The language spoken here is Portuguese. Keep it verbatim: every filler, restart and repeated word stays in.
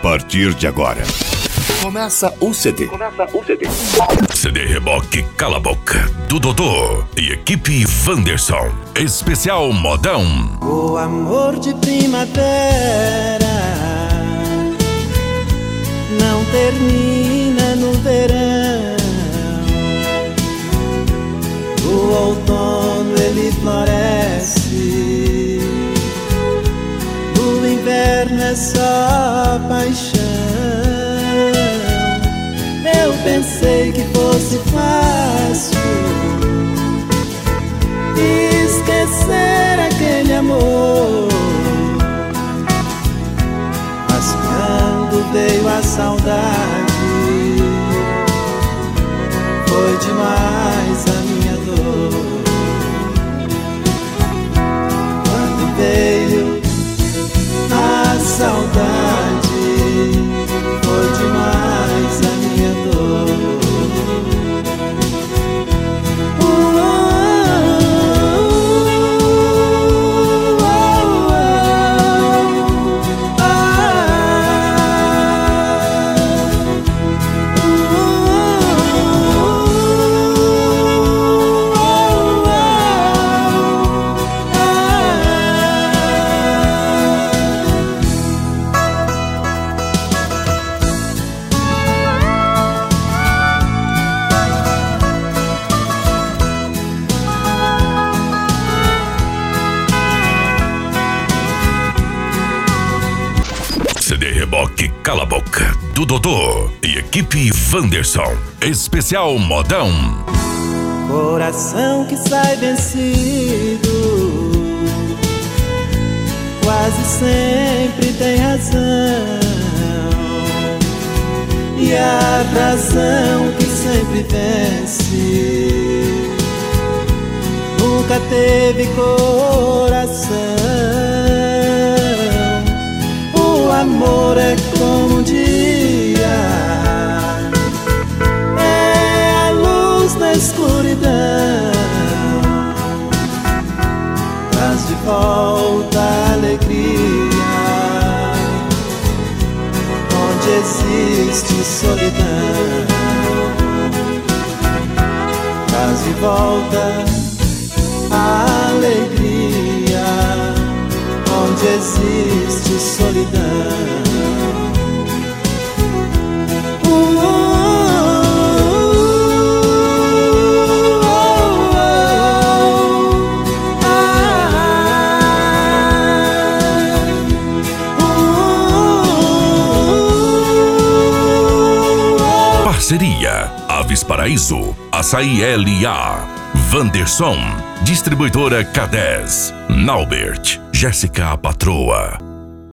partir de agora, começa o C D. Começa o C D. C D Reboque Cala a Boca, do Dodô e equipe Wanderson. Especial modão. O amor de primavera não termina no verão. O outono ele floresce, o inverno é só paixão. Eu pensei que fosse fácil esquecer aquele amor, mas quando veio a saudade, foi demais a minha dor. Quando veio a saudade, foi demais a minha dor. C D Reboque Cala a Boca, do Dodô e equipe Wanderson. Especial modão. Coração que sai vencido quase sempre tem razão, e a razão que sempre vence nunca teve coração. O amor é como um dia, é a luz na escuridão, traz de volta a alegria onde existe solidão, traz de volta a alegria onde existe solidão. Uh, uh, uh, uh, uh. Parceria Aves Paraíso, Açaí L A, Wanderson, Distribuidora K dez, Naubert, Jéssica a Patroa.